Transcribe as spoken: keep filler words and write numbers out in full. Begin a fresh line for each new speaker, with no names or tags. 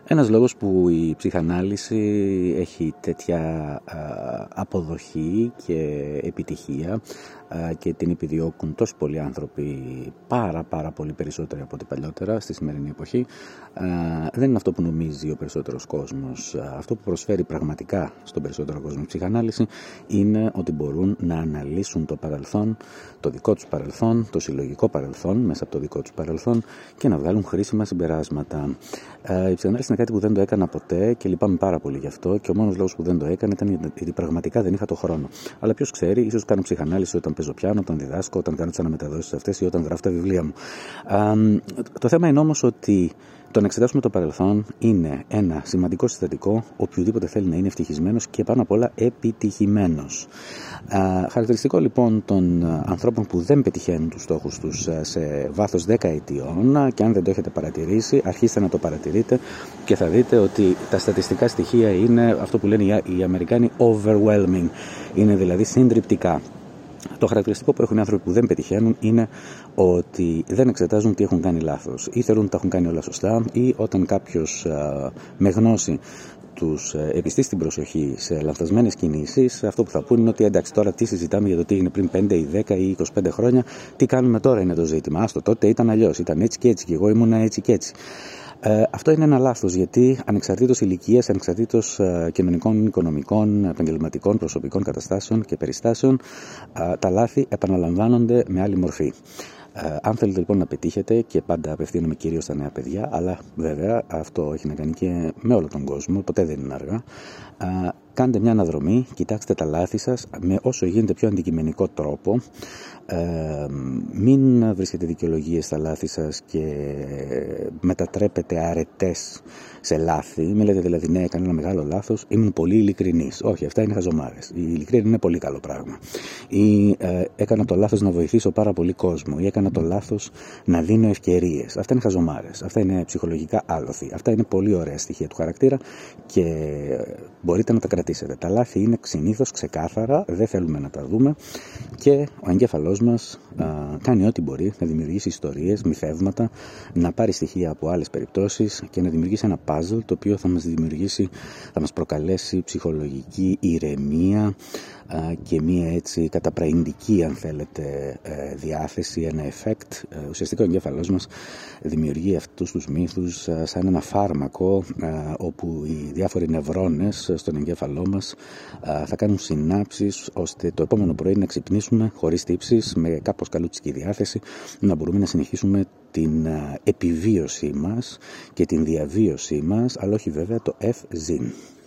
Ένας λόγος που η ψυχανάλυση έχει τέτοια αποδοχή και επιτυχία και την επιδιώκουν τόσοι πολλοί άνθρωποι, πάρα πάρα πολύ περισσότεροι από ό,τι παλιότερα στη σημερινή εποχή, δεν είναι αυτό που νομίζει ο περισσότερος κόσμος. Αυτό που προσφέρει πραγματικά στον περισσότερο κόσμο η ψυχανάλυση είναι ότι μπορούν να αναλύσουν το παρελθόν, το δικό τους παρελθόν, το συλλογικό παρελθόν μέσα από το δικό τους παρελθόν και να βγάλουν χρήσιμα συμπεράσματα. Η ψυχανάλυση είναι κάτι που δεν το έκανα ποτέ και λυπάμαι πάρα πολύ γι' αυτό, και ο μόνος λόγος που δεν το έκανα ήταν γιατί πραγματικά δεν είχα το χρόνο. Αλλά ποιος ξέρει, ίσως κάνω ψυχανάλυση όταν παίζω πιάνο, όταν διδάσκω, όταν κάνω τις αναμεταδόσεις αυτές ή όταν γράφω τα βιβλία μου. Α, το θέμα είναι όμως ότι το να εξετάσουμε το παρελθόν είναι ένα σημαντικό συστατικό οποιοδήποτε θέλει να είναι ευτυχισμένος και πάνω απ' όλα επιτυχημένος. Α, χαρακτηριστικό λοιπόν των ανθρώπων που δεν πετυχαίνουν τους στόχους τους σε βάθος δέκα ετιών, και αν δεν το έχετε παρατηρήσει, αρχίστε να το παρατηρείτε και θα δείτε ότι τα στατιστικά στοιχεία είναι αυτό που λένε οι Αμερικάνοι overwhelming, είναι δηλαδή συντριπτικά. Το χαρακτηριστικό που έχουν οι άνθρωποι που δεν πετυχαίνουν είναι ότι δεν εξετάζουν τι έχουν κάνει λάθος, ή θεωρούν ότι τα έχουν κάνει όλα σωστά, ή όταν κάποιος α, με γνώση τους επιστήσει την προσοχή σε λανθασμένες κινήσεις, αυτό που θα πούνε είναι ότι εντάξει, τώρα τι συζητάμε για το τι έγινε πριν πέντε ή δέκα ή είκοσι πέντε χρόνια, τι κάνουμε τώρα είναι το ζήτημα. Άστο, τότε ήταν αλλιώς, ήταν έτσι και έτσι και εγώ ήμουν έτσι και έτσι. Ε, αυτό είναι ένα λάθος, γιατί ανεξαρτήτως ηλικίας, ανεξαρτήτως ε, κοινωνικών, οικονομικών, επαγγελματικών, προσωπικών καταστάσεων και περιστάσεων, ε, τα λάθη επαναλαμβάνονται με άλλη μορφή. Ε, αν θέλετε λοιπόν να πετύχετε, και πάντα απευθύνομαι κυρίως στα νέα παιδιά, αλλά βέβαια αυτό έχει να κάνει και με όλο τον κόσμο, ποτέ δεν είναι αργά, ε, κάντε μια αναδρομή, κοιτάξτε τα λάθη σας με όσο γίνεται πιο αντικειμενικό τρόπο. Ε, μην βρίσκετε δικαιολογίες στα λάθη σας και μετατρέπετε αρετές σε λάθη. Μην λέτε δηλαδή ναι, έκανα ένα μεγάλο λάθος, ήμουν πολύ ειλικρινής. Όχι, αυτά είναι χαζομάρες. Η ειλικρίνεια είναι πολύ καλό πράγμα. Ή ε, έκανα το λάθος να βοηθήσω πάρα πολύ κόσμο, ή έκανα το λάθος να δίνω ευκαιρίες. Αυτά είναι χαζομάρες. Αυτά είναι ψυχολογικά άλοθη. Αυτά είναι πολύ ωραία στοιχεία του χαρακτήρα και μπορείτε να τα κρατήσετε. Τα λάθη είναι συνήθως ξεκάθαρα, δεν θέλουμε να τα δούμε, και ο εγκέφαλός μας α, κάνει ό,τι μπορεί να δημιουργήσει ιστορίες, μυθεύματα, να πάρει στοιχεία από άλλες περιπτώσεις και να δημιουργήσει ένα puzzle το οποίο θα μας δημιουργήσει, θα μας προκαλέσει ψυχολογική ηρεμία α, και μία έτσι καταπραϊντική, αν θέλετε, διάθεση, ένα effect. Ουσιαστικά ο εγκέφαλός μας δημιουργεί αυτούς τους μύθους α, σαν ένα φάρμακο α, όπου οι διάφοροι νευρώνες στον εγκέφαλό μας α, θα κάνουν συνάψεις ώστε το επόμενο πρωί να ξυπνήσουμε χωρίς τύψεις, με κάπως καλούτσικη διάθεση, να μπορούμε να συνεχίσουμε την επιβίωσή μας και την διαβίωσή μας, αλλά όχι βέβαια το F-Zin.